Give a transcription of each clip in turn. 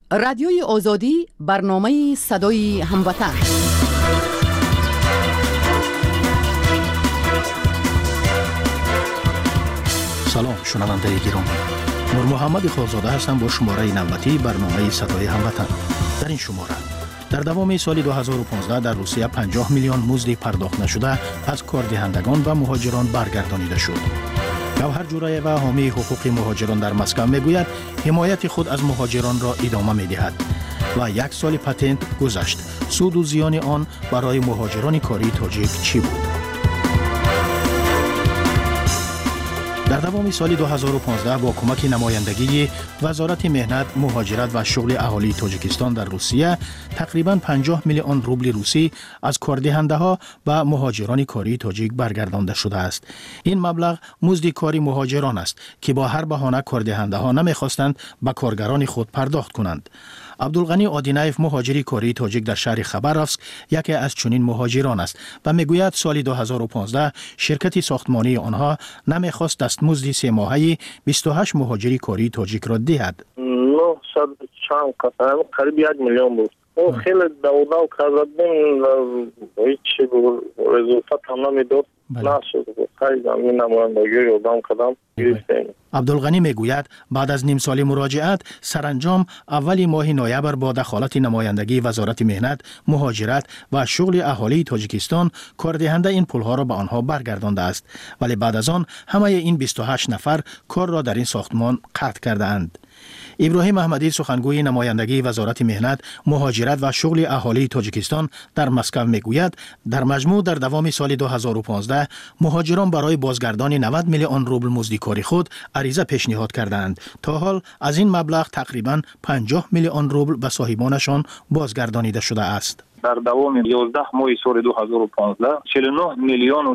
رادیوی آزادی برنامه صدای هموطن. سلام شنونده گرامی، نور محمد خالزاده هستم با شماره نوبتی برنامه صدای هموطن. در این شماره در دوام سال 2015 در روسیه 50 میلیون مزد پرداخت نشده از کاردهندگان و مهاجران برگردانیده شد. گوهر جورایeva و حامی حقوق مهاجران در مسکو میگوید حمایت خود از مهاجران را ادامه میدهد و یک سال پتنت گذشت. سود و زیان آن برای مهاجران کاری تاجیک چی بود؟ در دوام سال 2015 با کمک نمایندگی وزارت مهنت، مهاجرت و شغل اهالی تاجیکستان در روسیه تقریباً 50 میلیون روبل روسی از کاردهنده‌ها و مهاجران کاری تاجیک برگردانده شده است. این مبلغ مزد کاری مهاجران است که با هر بهانه کاردهنده‌ها نمی‌خواستند به کارگران خود پرداخت کنند. عبدالغنی آدینایف مهاجری کاری تاجیک در شهر خبرافسک یکی از چنین مهاجران است و میگوید سال 2015 شرکت ساختمانی آنها نمیخواست دستمزد 3 ماهه 28 مهاجری کاری تاجیک را دهد. قریب 1 میلیون بود. خیلی داو کردیم و هیچ رزولت هم نمیداد. عبدالغنی میگوید بعد از نیم سال مراجعت سرانجام اولی ماه نوامبر با دخالت نمایندگی وزارت مهنت، مهاجرت و شغل اهالی تاجیکستان کاردهنده این پولها را به آنها برگردانده است، ولی بعد از آن همه این 28 نفر کار را در این ساختمان قطع کرده اند. ابراهیم احمدی سخنگوی نمایندگی وزارت مهنت، مهاجرت و شغل اهالی تاجیکستان در مسکو میگوید در مجموع در دوام سال 2015 مهاجران برای بازگردان 90 میلیون روبل مزد کاری خود عریضه پیشنهاد کردند. تا حال از این مبلغ تقریباً 50 میلیون روبل به صاحبانشان بازگردانیده شده است. در دوام 11 ماه سال 2015 49 میلیون و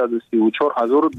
634 هزار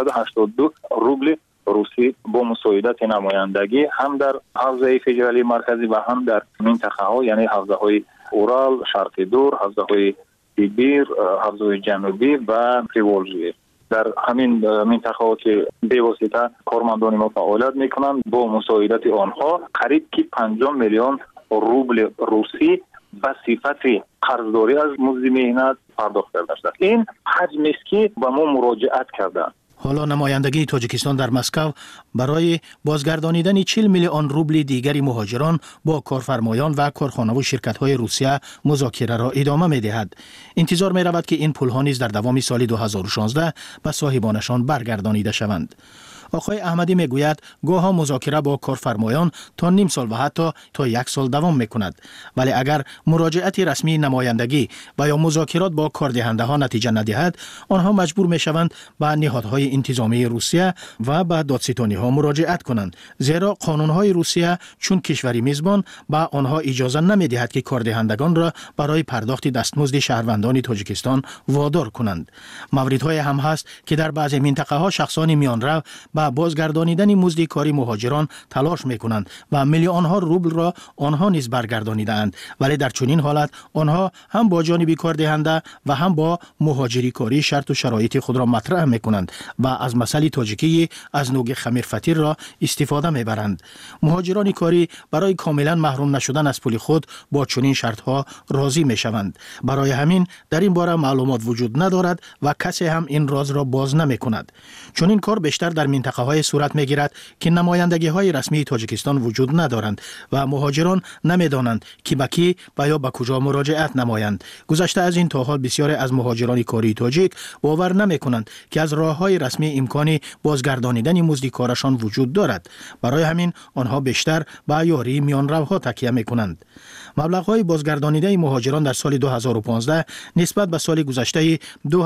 682 روبل روسی با مساعدت نمایندگی هم در حوزه فدرالی مرکزی و هم در منطقه ها، یعنی حوزه های اورال، شرق دور، حوزه های سیبیر، حوزه های جنوبی و پریولژی، در همین منطقه ها که به واسطه کارمندان ما فعالیت میکنند با مساعدت آنها قریب که 50 میلیون روبل روسی به صفت قرضداری از مزد مهنت پرداخت کرده شده. این حجمی است که به ما مراجعت کردند. حالا نمایندگی تاجیکستان در مسکو برای بازگردانیدن 40 میلیون روبل دیگری مهاجران با کارفرمایان و کارخانه و شرکت‌های روسیه مذاکره را ادامه می‌دهد. انتظار می‌رود که این پول‌ها نیز در دوام سال 2016 به صاحبانشان برگردانیده شوند. آقای احمدی میگوید گاه‌ها مذاکره با کارفرمایان تا نیم سال و حتی تا 1 سال دوام میکند، ولی اگر مراجعت رسمی نمایندگی و یا مذاکرات با کاردهنده‌ها نتیجه ندهد، آنها مجبور میشوند به نهادهای انتظامی روسیه و به دادستانی‌ها مراجعت کنند، زیرا قانون‌های روسیه چون کشوری میزبان به آنها اجازه نمیدهد که کاردهندگان را برای پرداخت دستمزد شهروندان تاجیکستان وادار کنند. موردهای هم هست که در بعضی منطقه‌ها شخصان میانرو بازگردانیدن مزد کاری مهاجران تلاش میکنند و میلیون ها روبل را آنها نیز برگردانیده اند، ولی در چنین حالت آنها هم با جانب کاردهنده و هم با مهاجری کاری شرط و شرایط خود را مطرح میکنند و از مسئله تاجیکی از نوع خمیر فطیر را استفاده میبرند. مهاجران کاری برای کاملا محروم نشدن از پول خود با چنین شرط ها راضی میشوند. برای همین در این باره معلومات وجود ندارد و کسی هم این راز را باز نمیکند. چنین کار بیشتر در منطقه های صورت میگیرد که نمایندگی های رسمی تاجیکستان وجود ندارند و مهاجران نمیدانند که به کی و یا به کجا مراجعت نمایند. گذشته از این تا حال بسیاری از مهاجران کاری تاجیک باور نمیکنند که از راههای رسمی امکانی بازگردانیدن مزد کارشان وجود دارد. برای همین آنها بیشتر به یاری میانروها تکیه میکنند. مبلغ‌های بازگردانیده مهاجران در سال 2015 نسبت به سال گذشته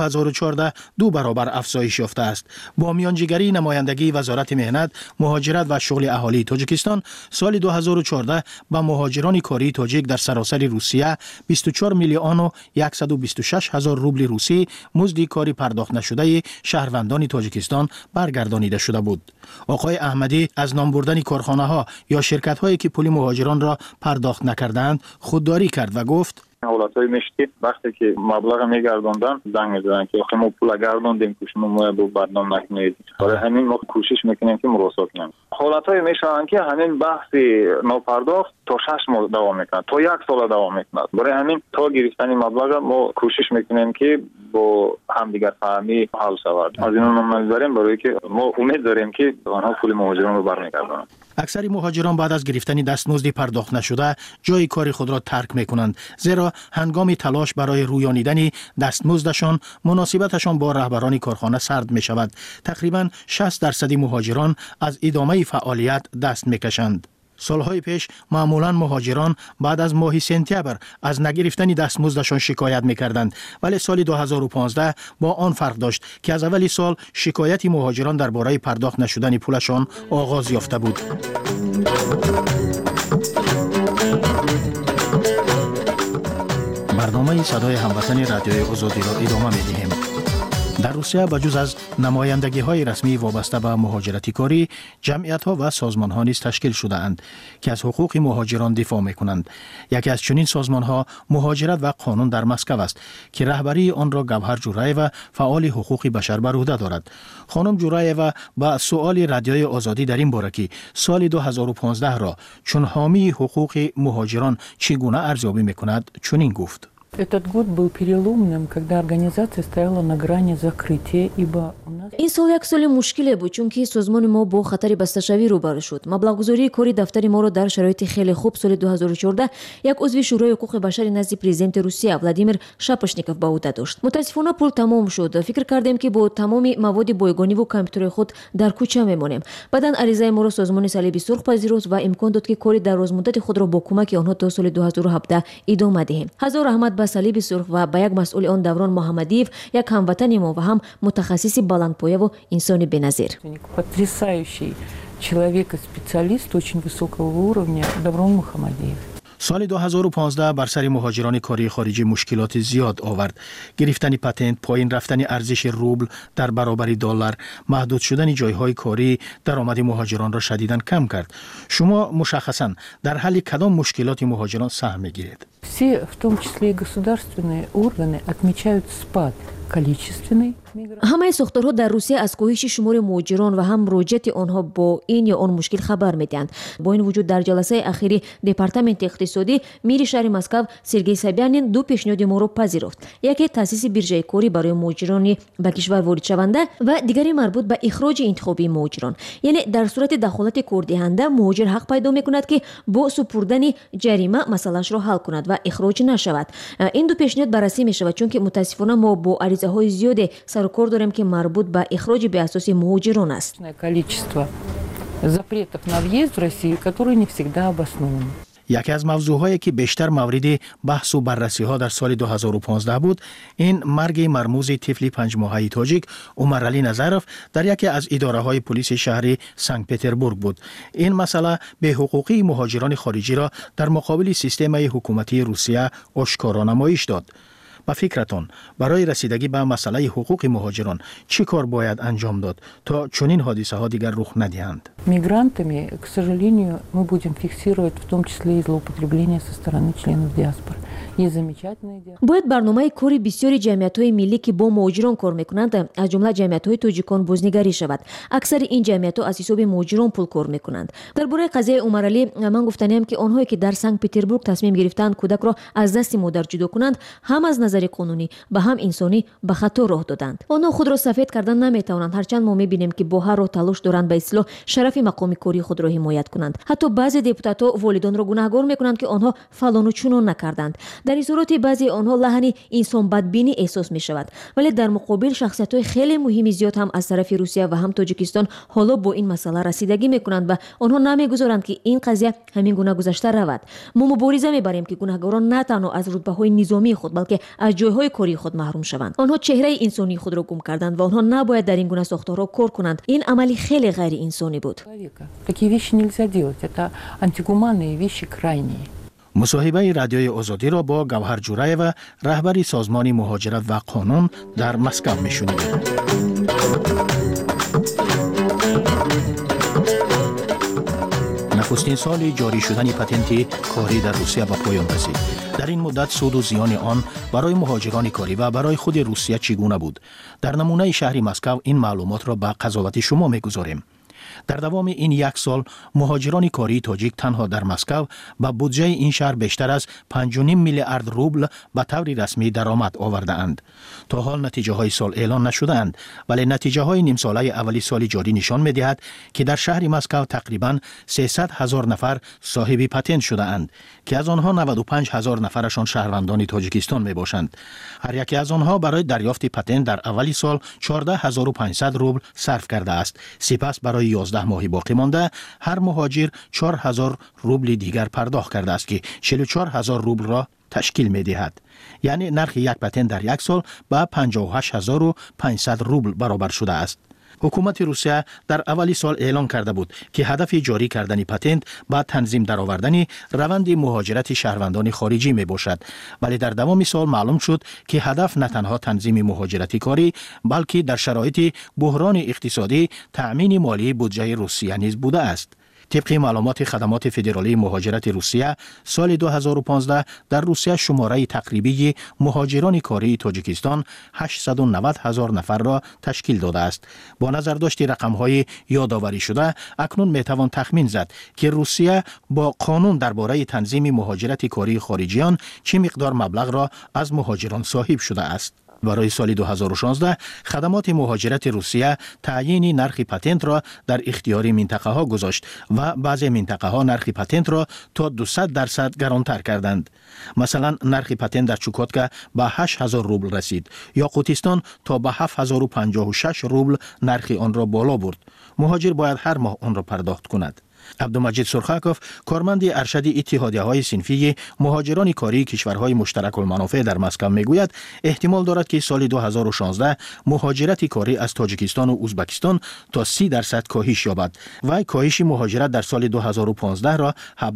2014 2 برابر افزایش یافته است. با میانجیگری نمایندگی وزارت مهنت، مهاجرت و شغل اهالی تاجیکستان سال 2014 به مهاجران کاری تاجیک در سراسر روسیه 24 میلیون و 126 هزار روبل روسی مزد کاری پرداخت نشده شهروندان تاجیکستان برگردانیده شده بود. آقای احمدی از نام بردن کارخانه ها یا شرکت هایی که پول مهاجران را پرداخت نکردند خودداری کرد و گفت حالتایی میشه که وقتی که مبلغ میگردوندن زنگ میزنن که آخه ما پول گردوندیم که شما ما رو بدنام نکنید. برای همین ما کوشش میکنیم که مراسا کنیم. حالتایی میشن که همین بحث ناپرداخت تا 6 ماه دوام میکنه، تا 1 سال دوام میکنه. برای همین تا گرفتن مبلغ ما کوشش میکنیم که با همدیگر فهمی حل شود. از این نام میبریم برای که ما امید داریم که آنها پول مهاجران رو برمیگردونند. اکثر مهاجران بعد از گرفتن دستمزد پرداخت نشده جای کار خود را ترک می‌کنند، زیرا هنگام تلاش برای رویانیدن دستمزدشان مناسبتشان با رهبران کارخانه سرد می‌شود. تقریباً 60% مهاجران از ادامه فعالیت دست می‌کشند. سالهای پیش معمولاً مهاجران بعد از ماه سپتامبر از نگرفتن دستمزدشان شکایت می‌کردند، ولی سال 2015 با آن فرق داشت که از اول سال شکایت مهاجران درباره پرداخت نشدن پولشان آغاز یافته بود. برنامه صدای هموطن رادیوی آزادی را ادامه می‌دهیم. در روسیه بجز از نمایندگی‌های رسمی وابسته به مهاجرتی کاری، جمعیت‌ها و سازمان‌ها نیز تشکیل شده‌اند که از حقوق مهاجران دفاع می‌کنند. یکی از چنین سازمان‌ها مهاجرت و قانون در مسکو است که رهبری آن را گوهر جورایeva فعال حقوق بشر بر عهده دارد. خانم جورایeva با سؤال رادیوی آزادی در این باره که سال 2015 را چون حامی حقوق مهاجران چگونه ارزیابی می‌کند چنین گفت: Этот год был переломным, когда организация стояла на грани закрытия, ибо у нас... این سال یک سال مشکلی بود چون که سازمان ما با خطر بسته‌شوی روبرو شد. مبلغ‌گذاری کاری دفتر ما را در شرایط خیلی خوب سال 2014 یک عضو شورای حقوق بشر نزد پرزیدنت روسیه ولادیمیر شاپشنیکوف به عهده داشت. متاسفانه پول تمام شد. فکر کردیم که با تمام مواد بایگانی و کامپیوتر خود در کوچه میمانیم. بعداً عریضه ما را سازمان صلیبی سرخ پذیرفت و امکان داد که کاری در روزمدت خود را با کمک آنها تا سال 2017 ادامه دهیم. هزار رحمت به صلیب سرخ و به یک مسئول آن دوران محمدیف، یک هموطن ما و هم متخصص بلندپایه و انسان بی‌نظیر. Потрясающий человек и специалист очень высокого уровня Даврон Мухаммадиев. سال 2015 بر سر مهاجران کاری خارجی مشکلات زیاد آورد. گرفتن پتنت، پایین رفتن ارزش روبل در برابر دلار، محدود شدن جایهای کاری درآمد مهاجران را شدیداً کم کرد. شما مشخصاً در حل کدام مشکلات مهاجران سهم می‌گیرید؟ Все, в том числе и государственные органы, отмечают спад количественный. همه ساختارها در روسیه از کاهش شمار مهاجران و هم مراجعت آنها با این یا آن مشکل خبر میدهند. با این وجود در جلسه اخیری دپارتمنت اقتصادی میر شهر مسکو سرگئی سابیانین دو پیشنهاد ما را پذیرفت. یکی تاسیس بیرژه کاری برای مهاجران به کشور وارد شونده و دیگری مربوط به اخراج انتخابی مهاجران. یعنی در صورت دخالت کاردهنده مهاجر حق پیدا میکند که با سپردن جریمه مسئله‌اش را حل کند و اخراج نشود. این دو پیشنهاد بررسی میشود چون که متاسفانه ما با عریضه‌های زیاد کار داریم که مربوط به اخراج به اساس مهاجران است. یکی از موضوعهایی که بیشتر مورد بحث و بررسی ها در سال 2015 بود، این مرگ مرموز طفل 5 ماهه تاجیک عمرعلی نظرف در یکی از اداره های پلیس شهر سنت پترزبورگ بود. این مسئله به حقوقی مهاجران خارجی را در مقابل سیستم حکومتی روسیه آشکارا نمایش داد. با فکرتون برای رسیدگی به مسئله حقوق مهاجران چی کار باید انجام داد تا چنین حادثه ها دیگر رخ ندهند؟ Мигрантами, к сожалению, мы будем фиксировать в том числе и злоупотребление со стороны членов диаспоры. باید برنامه کاری بسیاری جمعیت‌های ملی که با مهاجران کار می‌کنند از جمله جمعیت‌های تاجیکان بازنگری شود. اکثر این جمعیت‌ها از حساب مهاجران پول کار می‌کنند. درباره قضیه عمرعلی من گفتنیم که آنهایی که در سنت پترزبورگ تصمیم گرفتند کودک را از دست مادر جدا کنند، هم از نظر قانونی و هم انسانی به خطا راه دادند. آنها خود را سفید کردن نمی‌توانند، هرچند ما می‌بینیم که با هر راه تلاش دارند به اصلاح شرف مقام کاری خود را حمایت کنند. حتی بعضی دپوتات‌ها والدان را گناهکار می‌کنند که آنها فلان و چنان نکردند. در این صورت بعضی آنها لحن انسان بدبینی احساس می شود، ولی در مقابل شخصیت‌های خیلی مهمی زیاد هم از طرف روسیه و هم تاجیکستان حالا با این مسئله رسیدگی می‌کنند و آنها نمی‌گذارند که این قضیه همین گونه گذشته رود. ما مبارزه می‌بریم که گناهکاران نه تنها از رتبه‌های نظامی خود بلکه از جای‌های کاری خود محروم شوند. آنها چهره انسانی خود را گم کردند و آنها نباید در این گونه ساختارها کار کنند. این عملی خیلی غیر انسانی بود. Такие вещи нельзя делать. Это антигуманные вещи крайние. مصاحبه رادیوی آزادی را با گوهر جورایeva رهبر سازمان مهاجرت و قانون در مسکو میشنوید. نخستین سال جاری شدن پتنت کاری در روسیه به پایان رسید. در این مدت سود و زیان آن برای مهاجران کاری و برای خود روسیه چگونه بود؟ در نمونه شهر مسکو این معلومات را به قضاوت شما می‌گذاریم. در دوام این یک سال مهاجران کاری تاجیک تنها در مسکو با بودجه این شهر بیشتر از 5.5 میلیارد روبل به طور رسمی درآمد آورده اند. تا حال نتیجه های سال اعلان نشده اند، ولی نتیجه های نیم ساله اولی سال جاری نشان می‌دهد که در شهر مسکو تقریباً 300,000 نفر صاحب پتنت شده اند که از آنها 95,000 نفرشان شهروندان تاجیکستان می باشند. هر یکی از آنها برای دریافت پتنت در اولی سال 14,500 روبل صرف کرده است. سپس برای 11 ماه باقی مانده هر مهاجر 4,000 روبل دیگر پرداخت کرده است که 44,000 روبل را تشکیل می دهد. یعنی نرخ یک پتنت در یک سال به 58,500 روبل برابر شده است. حکومت روسیه در اولی سال اعلان کرده بود که هدف جاری کردن پتنت با تنظیم درآوردن روند مهاجرت شهروندان خارجی می باشد، ولی در دوام سال معلوم شد که هدف نه تنها تنظیم مهاجرت کاری بلکه در شرایط بحران اقتصادی تأمین مالی بودجه روسیه نیز بوده است. طبق معلومات خدمات فدرالی مهاجرت روسیه، سال 2015 در روسیه شماره تقریبی مهاجران کاری تاجیکستان 890,000 نفر را تشکیل داده است. با نظر داشت رقم‌های یادآوری شده، اکنون میتوان تخمین زد که روسیه با قانون درباره تنظیم مهاجرت کاری خارجیان چه مقدار مبلغ را از مهاجران صاحب شده است. برای سال 2016 خدمات مهاجرت روسیه تعیین نرخ پتنت را در اختیار منطقه ها گذاشت و بعضی منطقه ها نرخ پتنت را تا 200% گرانتر کردند. مثلا نرخ پتنت در چوکاتکا به 8,000 روبل رسید. یاقوتستان تا به 7,056 روبل نرخ آن را بالا برد. مهاجر باید هر ماه آن را پرداخت کند. عبدالمجید سرخاکوف، کارمند ارشد اتحادیه‌های صنفی مهاجران کاری کشورهای مشترک المنافع در مسکو میگوید احتمال دارد که سال 2016 مهاجرت کاری از تاجیکستان و ازبکستان تا 30% کاهش یابد و کاهش مهاجرت در سال 2015 را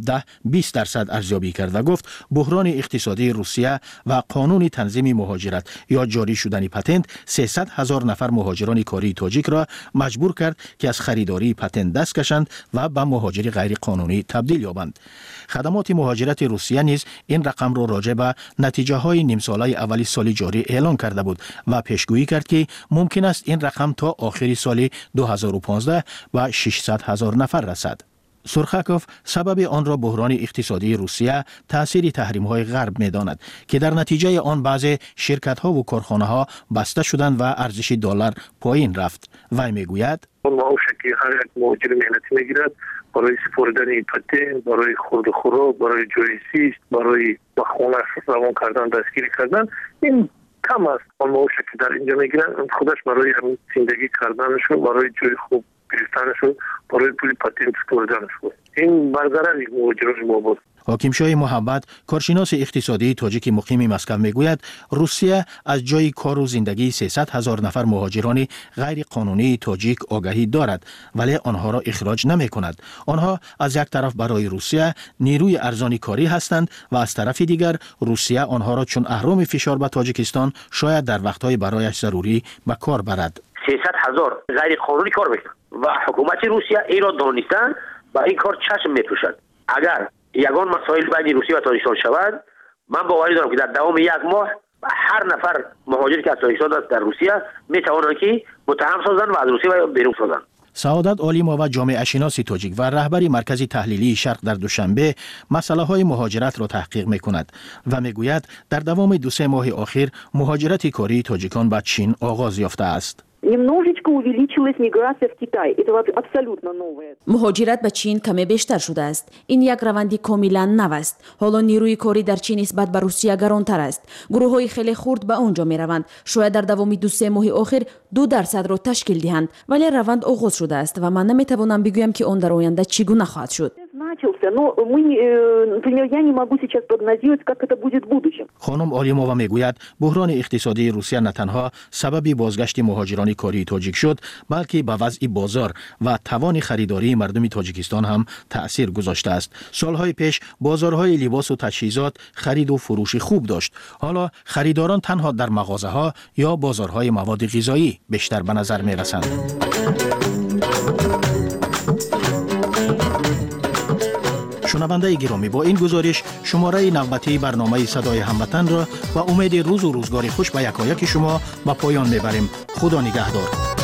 17-20% ارزیابی کرد و گفت بحران اقتصادی روسیه و قانون تنظیم مهاجرت یا جاری شدن پتنت 300,000 نفر مهاجران کاری تاجیک را مجبور کرد که از خریداری پتنت دست کشند و به مهاجری غیر قانونی تبدیل یابند. خدمات مهاجرت روسیه نیز این رقم را راجع به نتیجه های نیم ساله اولی سال جاری اعلان کرده بود و پیشگویی کرد که ممکن است این رقم تا آخر سال 2015 به 600,000 نفر رسد. سرخاکوف سبب آن را بحران اقتصادی روسیه تأثیر تحریم های غرب می داند که در نتیجه آن بعضی شرکت ها و کارخانه ها بسته شدند و ارزش دلار پایین رفت. وی می گوید معاشی که هر یک مهاجر مهنتی می گیرد برای سپردن پتنت، برای خورد و خوراک، برای جای زیست، برای به خانه روان کردن، دستگیری کردن، این کم است. آن معاشی که در اینجا می گیرند خودش برای زندگی کردنشون، برای جای خوب گرفتنشون، برای پول پتنت سپردنشون، این برضرر یک مهاجران ما بود. حاکم شاه محبت، کارشناس اقتصادی تاجیک مقیم مسکو میگوید روسیه از جای کار و زندگی 300,000 نفر مهاجران غیر قانونی تاجیک آگاهی دارد ولی آنها را اخراج نمی کند. آنها از یک طرف برای روسیه نیروی ارزانی کاری هستند و از طرف دیگر روسیه آنها را چون اهرام فشار به تاجیکستان شاید در وقتهای برایش ضروری به کار برد. 300,000 غیر قانونی کار میکنند و حکومت روسیه این را دانستند و این کار چشم میپوشد. اگر یگان مسائل بین روسیه و تاجیکستان شود، من باوری دارم که در دوام یک ماه هر نفر مهاجری که از تاجیکستان است در روسیه میتوانند که متهم سازند و از روسیه بیرون سازند. سعادت عالیما و جامعه شناس تاجیک و رهبر مرکز تحلیلی شرق در دوشنبه مسئله های مهاجرت را تحقیق می کند و می گوید در دوام 2-3 ماه اخیر مهاجرت کاری تاجیکان به چین آغاز یافته است. مهاجرت به چین کمی بیشتر شده است. این یک روندی کاملا نو است. حالا نیروی کاری در چین نسبت به روسیه گرانتر است. گروه های خیلی خرد به آنجا می روند. شاید در دوام 2-3 ماه اخیر 2% را تشکیل دهند، ولی روند آغاز شده است و من نمی توانم بگویم که آن در آینده چگونه خواهد شد. خانم آلیمووا میگوید بحران اقتصادی روسیه نه تنها سبب بازگشت مهاجران کاری تاجیک شد بلکه به وضع بازار و توان خریداری مردم تاجیکستان هم تأثیر گذاشته است. سالهای پیش بازارهای لباس و تجهیزات خرید و فروش خوب داشت. حالا خریداران تنها در مغازه ها یا بازارهای مواد غذایی بیشتر به نظر می رسند. شنونده گرامی، با این گزارش شماره نوبتی برنامه صدای هموطن را و امید روز و روزگار خوش به یکایک شما به پایان میبریم. خدا نگهدار.